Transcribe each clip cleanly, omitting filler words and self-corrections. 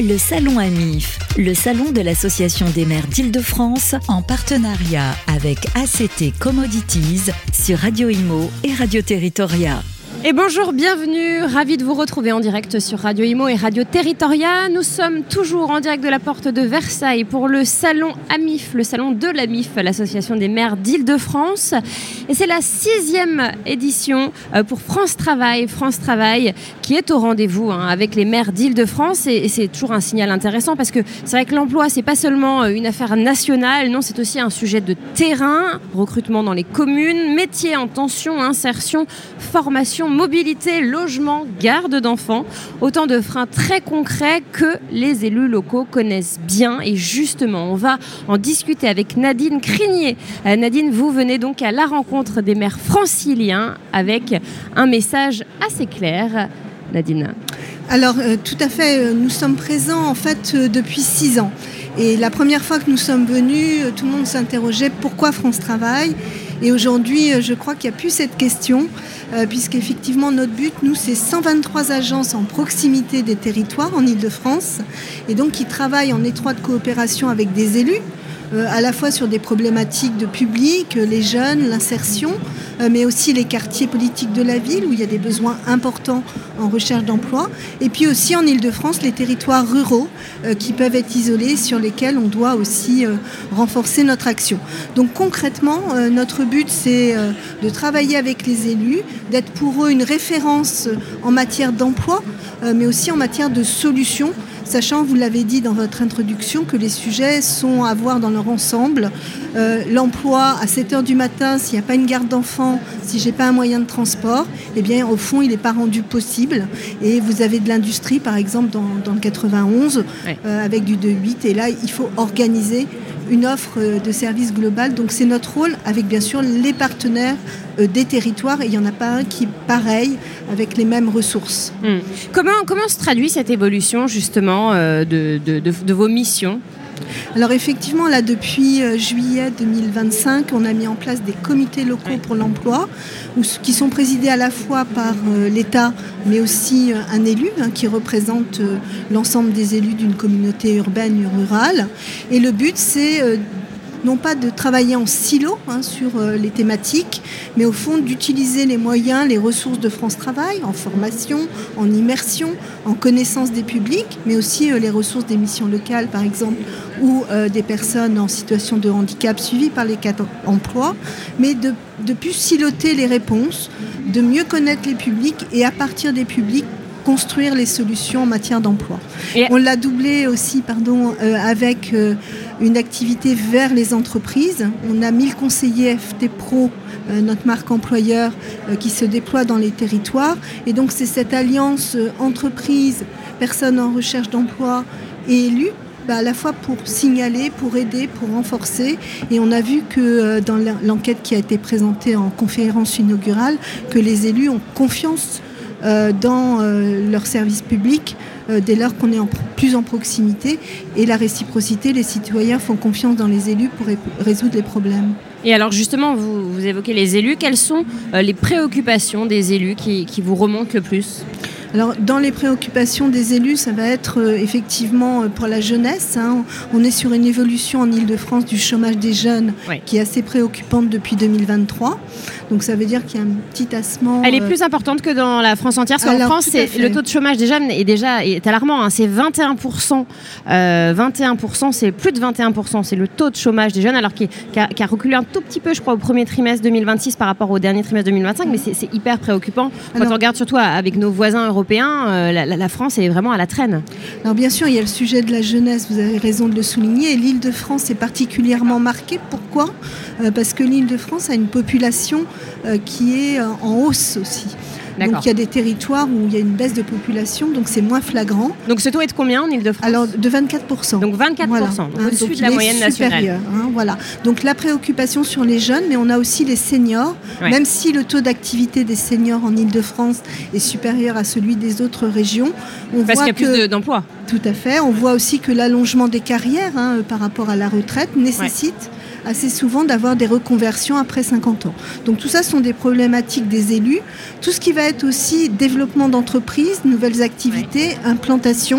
Le Salon AMIF, le salon de l'Association des maires d'Île-de-France, en partenariat avec ACT Commodities sur Radio Imo et Radio Territoria. Et bonjour, bienvenue, ravi de vous retrouver en direct sur Radio Imo et Radio Territoria. Nous sommes toujours en direct de la porte de Versailles pour le salon AMIF, le salon de l'AMIF, l'Association des maires d'Île-de-France. Et c'est la 6e édition pour France Travail qui est au rendez-vous avec les maires d'Île-de-France. Et c'est toujours un signal intéressant parce que c'est vrai que l'emploi, c'est pas seulement une affaire nationale, non, c'est aussi un sujet de terrain, recrutement dans les communes, métiers en tension, insertion, formation, mobilité, logement, garde d'enfants. Autant de freins très concrets que les élus locaux connaissent bien. Et justement, on va en discuter avec Nadine Crinier. Nadine, vous venez donc à la rencontre des maires franciliens avec un message assez clair. Nadine. Alors, tout à fait. Nous sommes présents en fait depuis 6 ans. Et la première fois que nous sommes venus, tout le monde s'interrogeait pourquoi France Travail. Et aujourd'hui, je crois qu'il n'y a plus cette question, puisqu'effectivement, notre but, nous, c'est 123 agences en proximité des territoires en Île-de-France, et donc qui travaillent en étroite coopération avec des élus, à la fois sur des problématiques de public, les jeunes, l'insertion, mais aussi les quartiers politiques de la ville où il y a des besoins importants en recherche d'emploi, et puis aussi en Île-de-France les territoires ruraux qui peuvent être isolés, sur lesquels on doit aussi renforcer notre action. Donc concrètement, notre but c'est de travailler avec les élus, d'être pour eux une référence en matière d'emploi, mais aussi en matière de solutions, sachant, vous l'avez dit dans votre introduction, que les sujets sont à voir dans leur ensemble. L'emploi à 7h du matin, s'il n'y a pas une garde d'enfants, si je n'ai pas un moyen de transport, eh bien, au fond, il n'est pas rendu possible. Et vous avez de l'industrie, par exemple, dans le 91, avec du 2-8. Et là, il faut organiser une offre de services global. Donc, c'est notre rôle, avec bien sûr les partenaires des territoires. Et il n'y en a pas un qui est pareil, avec les mêmes ressources. Comment se traduit cette évolution, justement, de vos missions ? Alors effectivement, là, depuis juillet 2025, on a mis en place des comités locaux pour l'emploi, qui sont présidés à la fois par l'État, mais aussi un élu qui représente l'ensemble des élus d'une communauté urbaine ou rurale. Et le but, c'est non pas de travailler en silo sur les thématiques, mais au fond d'utiliser les moyens, les ressources de France Travail, en formation, en immersion, en connaissance des publics, mais aussi les ressources des missions locales, par exemple, ou des personnes en situation de handicap suivies par les cadres emploi, mais de plus siloter les réponses, de mieux connaître les publics et à partir des publics, construire les solutions en matière d'emploi. On l'a doublé aussi avec une activité vers les entreprises. On a 1000 conseillers FT Pro, notre marque employeur, qui se déploie dans les territoires. Et donc c'est cette alliance entreprise, personnes en recherche d'emploi et élus, à la fois pour signaler, pour aider, pour renforcer. Et on a vu que dans l'enquête qui a été présentée en conférence inaugurale, que les élus ont confiance dans leur service public dès lors qu'on est plus en proximité, et la réciprocité, les citoyens font confiance dans les élus pour résoudre les problèmes. Et alors justement, vous évoquez les élus, quelles sont les préoccupations des élus qui vous remontent le plus ? Alors, dans les préoccupations des élus, ça va être effectivement pour la jeunesse. On est sur une évolution en Île-de-France du chômage des jeunes qui est assez préoccupante depuis 2023. Donc, ça veut dire qu'il y a un petit tassement. Elle est plus importante que dans la France entière, parce qu'en France, le taux de chômage des jeunes est alarmant. C'est 21%. 21%, c'est plus de 21%. C'est le taux de chômage des jeunes, alors qui a reculé un tout petit peu, je crois, au premier trimestre 2026 par rapport au dernier trimestre 2025. Mais c'est hyper préoccupant. Quand on regarde surtout avec nos voisins européens, la France est vraiment à la traîne. Alors bien sûr, il y a le sujet de la jeunesse, vous avez raison de le souligner, et l'Île-de-France est particulièrement marquée. Pourquoi ? Parce que l'Île-de-France a une population qui est en hausse aussi. D'accord. Donc il y a des territoires où il y a une baisse de population, donc c'est moins flagrant. Donc ce taux est de combien en Île-de-France ? Alors de 24%. Donc 24%, voilà. Au-dessus de la moyenne nationale. Voilà. Donc la préoccupation sur les jeunes, mais on a aussi les seniors. Ouais. Même si le taux d'activité des seniors en Île-de-France est supérieur à celui des autres régions, on parce voit qu'il y a plus d'emplois. Tout à fait. On voit aussi que l'allongement des carrières par rapport à la retraite nécessite assez souvent d'avoir des reconversions après 50 ans. Donc tout ça sont des problématiques des élus. Tout ce qui va être aussi développement d'entreprises, nouvelles activités, implantation.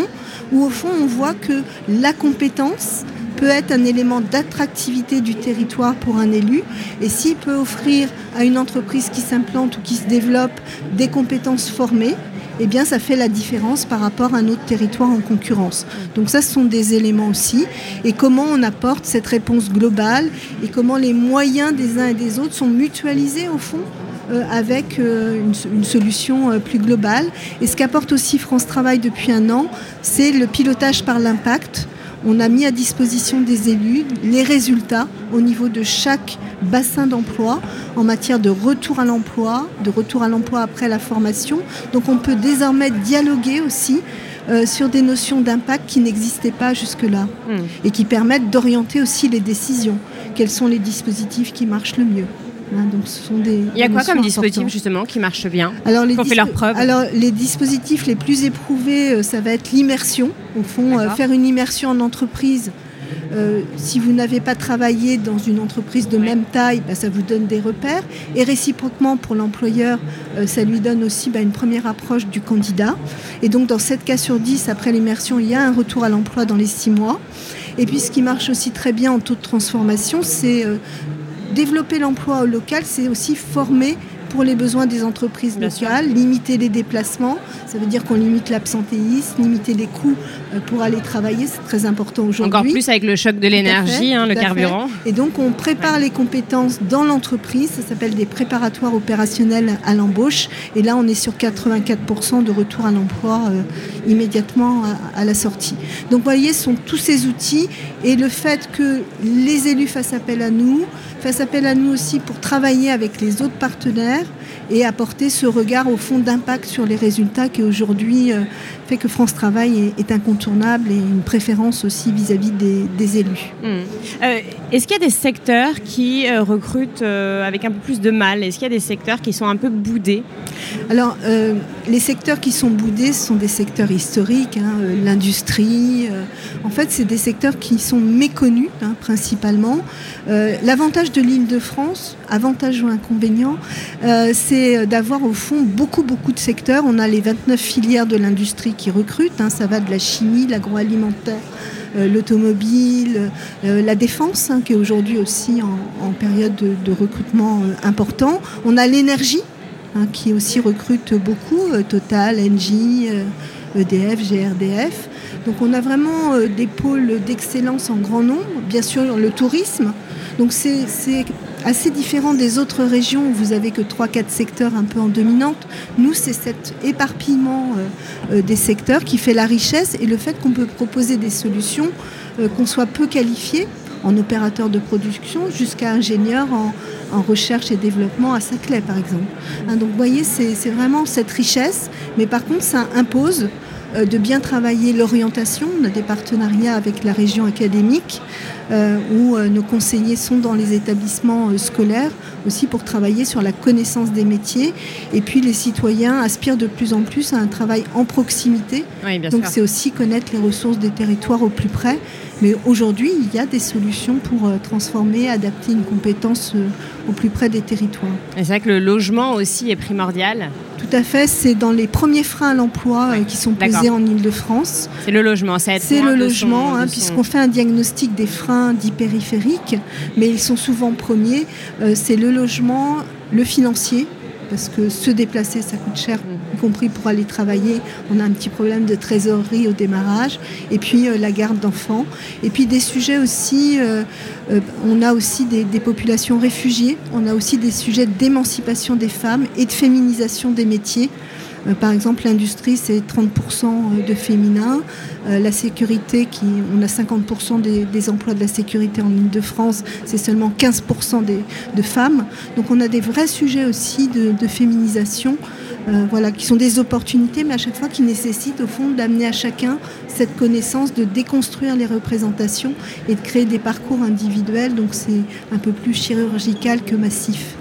où au fond on voit que la compétence peut être un élément d'attractivité du territoire pour un élu, et s'il peut offrir à une entreprise qui s'implante ou qui se développe des compétences formées, eh bien ça fait la différence par rapport à un autre territoire en concurrence. Donc ça, ce sont des éléments aussi. Et comment on apporte cette réponse globale et comment les moyens des uns et des autres sont mutualisés au fond avec une solution plus globale. Et ce qu'apporte aussi France Travail depuis 1 an, c'est le pilotage par l'impact. On a mis à disposition des élus les résultats au niveau de chaque bassin d'emploi en matière de retour à l'emploi après la formation. Donc on peut désormais dialoguer aussi sur des notions d'impact qui n'existaient pas jusque-là et qui permettent d'orienter aussi les décisions. Quels sont les dispositifs qui marchent le mieux ? Donc ce sont il y a quoi comme dispositif justement qui marche bien, qui ont fait leur preuve? Alors les dispositifs les plus éprouvés, ça va être l'immersion. Au fond, faire une immersion en entreprise, si vous n'avez pas travaillé dans une entreprise de même taille, ça vous donne des repères. Et réciproquement pour l'employeur, ça lui donne aussi une première approche du candidat. Et donc dans 7 cas sur 10, après l'immersion, il y a un retour à l'emploi dans les 6 mois. Et puis ce qui marche aussi très bien en taux de transformation, c'est développer l'emploi local, c'est aussi former pour les besoins des entreprises locales, limiter les déplacements, ça veut dire qu'on limite l'absentéisme, limiter les coûts pour aller travailler, c'est très important aujourd'hui. Encore plus avec le choc de l'énergie, le carburant. Et donc on prépare les compétences dans l'entreprise, ça s'appelle des préparatoires opérationnels à l'embauche, et là on est sur 84% de retour à l'emploi immédiatement à la sortie. Donc vous voyez, ce sont tous ces outils, et le fait que les élus fassent appel à nous aussi pour travailler avec les autres partenaires et apporter ce regard au fond d'impact sur les résultats qui aujourd'hui fait que France Travail est incontournable et une préférence aussi vis-à-vis des élus. Est-ce qu'il y a des secteurs qui recrutent avec un peu plus de mal? Est-ce qu'il y a des secteurs qui sont un peu boudés? Alors, les secteurs qui sont boudés, ce sont des secteurs historiques, l'industrie. En fait, c'est des secteurs qui sont méconnus, principalement. L'avantage de l'Île-de-France, avantage ou inconvénient, c'est d'avoir au fond beaucoup de secteurs. On a les 29 filières de l'industrie qui recrutent, ça va de la chimie, l'agroalimentaire, l'automobile, la défense, qui est aujourd'hui aussi en période de recrutement important. On a l'énergie, qui aussi recrute beaucoup, Total, Engie, EDF, GRDF. Donc on a vraiment des pôles d'excellence en grand nombre. Bien sûr, le tourisme. Donc c'est assez différent des autres régions où vous avez que 3-4 secteurs un peu en dominante. Nous, c'est cet éparpillement des secteurs qui fait la richesse et le fait qu'on peut proposer des solutions, qu'on soit peu qualifié en opérateur de production jusqu'à ingénieur en recherche et développement à Saclay, par exemple. Donc vous voyez, c'est vraiment cette richesse, mais par contre, ça impose de bien travailler l'orientation. On a des partenariats avec la région académique où nos conseillers sont dans les établissements scolaires aussi pour travailler sur la connaissance des métiers. Et puis les citoyens aspirent de plus en plus à un travail en proximité. Oui, bien Donc sûr. c'est aussi connaître les ressources des territoires au plus près. Mais aujourd'hui, il y a des solutions pour transformer, adapter une compétence au plus près des territoires. Et c'est vrai que le logement aussi est primordial. Tout à fait, c'est dans les premiers freins à l'emploi qui sont posés en Île-de-France. C'est le logement, c'est le logement, puisqu'on fait un diagnostic des freins dits périphériques, mais ils sont souvent premiers. C'est le logement, le financier, parce que se déplacer, ça coûte cher, y compris pour aller travailler. On a un petit problème de trésorerie au démarrage. Et puis la garde d'enfants. Et puis des sujets aussi, on a aussi des populations réfugiées. On a aussi des sujets d'émancipation des femmes et de féminisation des métiers. Par exemple, l'industrie, c'est 30% de féminin. La sécurité, on a 50% des emplois de la sécurité en Île-de-France, c'est seulement 15% de femmes. Donc on a des vrais sujets aussi de féminisation, qui sont des opportunités, mais à chaque fois qui nécessitent au fond d'amener à chacun cette connaissance, de déconstruire les représentations et de créer des parcours individuels. Donc c'est un peu plus chirurgical que massif.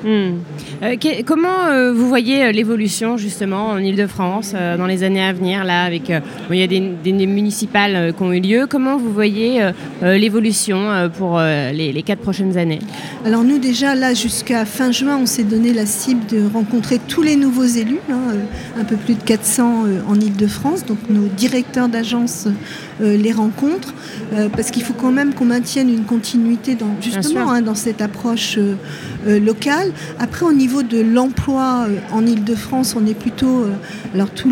Comment vous voyez l'évolution justement en Île-de-France dans les années à venir là, avec il y a des municipales qui ont eu lieu. Comment vous voyez l'évolution pour les 4 prochaines années? Alors nous déjà là jusqu'à fin juin, on s'est donné la cible de rencontrer tous les nouveaux élus un peu plus de 400 en Île-de-France. Donc nos directeurs d'agence les rencontrent, parce qu'il faut quand même qu'on maintienne une continuité dans cette approche locale. Après, au niveau de l'emploi en Île-de-France, on est plutôt... alors tous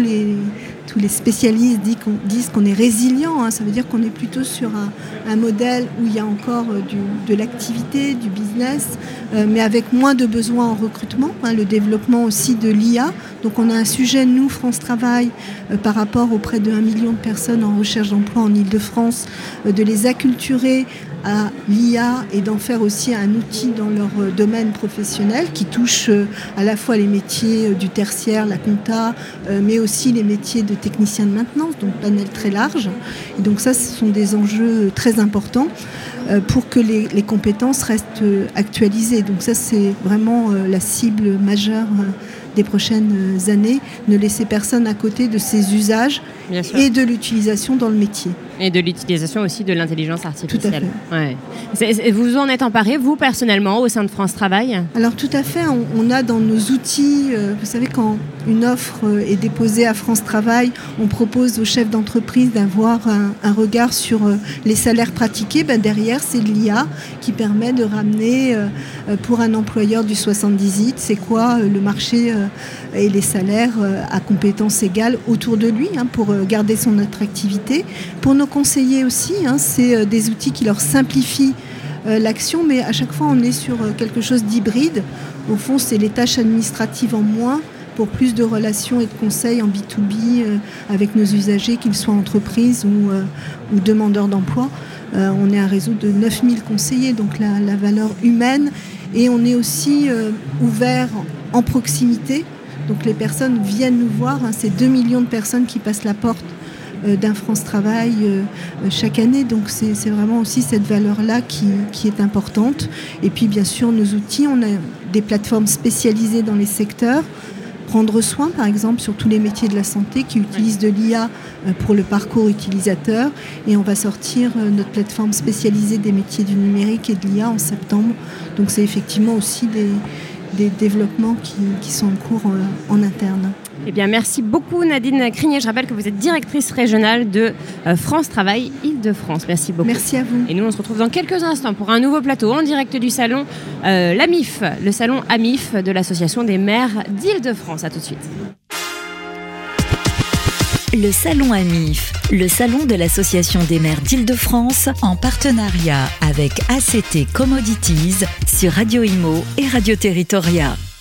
les spécialistes disent qu'on est résilient, ça veut dire qu'on est plutôt sur un modèle où il y a encore de l'activité, du business, mais avec moins de besoins en recrutement, le développement aussi de l'IA. Donc on a un sujet, nous, France Travail, par rapport aux près de 1 million de personnes en recherche d'emploi en Île-de-France, de les acculturer à l'IA et d'en faire aussi un outil dans leur domaine professionnel qui touche à la fois les métiers du tertiaire, la compta, mais aussi les métiers de technicien de maintenance, donc panel très large. Et donc ça, ce sont des enjeux très importants pour que les compétences restent actualisées. Donc ça, c'est vraiment la cible majeure des prochaines années, ne laisser personne à côté de ses usages et de l'utilisation dans le métier. Et de l'utilisation aussi de l'intelligence artificielle. Tout à fait. Ouais. Vous en êtes emparé, vous, personnellement, au sein de France Travail ? Alors tout à fait, on a dans nos outils, vous savez, quand une offre est déposée à France Travail, on propose aux chefs d'entreprise d'avoir un regard sur les salaires pratiqués. Derrière, c'est de l'IA qui permet de ramener pour un employeur du 78, c'est quoi le marché et les salaires à compétences égales autour de lui, pour garder son attractivité. Pour nos conseillers aussi, c'est des outils qui leur simplifient l'action, mais à chaque fois on est sur quelque chose d'hybride. Au fond, c'est les tâches administratives en moins pour plus de relations et de conseils en B2B avec nos usagers, qu'ils soient entreprises ou demandeurs d'emploi. On est un réseau de 9000 conseillers, donc la valeur humaine, et on est aussi ouvert en proximité. Donc les personnes viennent nous voir, c'est 2 millions de personnes qui passent la porte d'un France Travail chaque année. Donc c'est vraiment aussi cette valeur-là qui est importante. Et puis bien sûr, nos outils, on a des plateformes spécialisées dans les secteurs. Prendre soin, par exemple, sur tous les métiers de la santé qui utilisent de l'IA pour le parcours utilisateur. Et on va sortir notre plateforme spécialisée des métiers du numérique et de l'IA en septembre. Donc c'est effectivement aussi des développements qui sont en cours en interne. Eh bien, merci beaucoup Nadine Crignet. Je rappelle que vous êtes directrice régionale de France Travail Île-de-France. Merci beaucoup. Merci à vous. Et nous, on se retrouve dans quelques instants pour un nouveau plateau en direct du salon l'AMIF, le salon AMIF de l'Association des maires d'Île-de-France. À tout de suite. Le salon AMIF, le salon de l'Association des maires d'Île-de-France en partenariat avec ACT Commodities sur Radio Imo et Radio Territoria.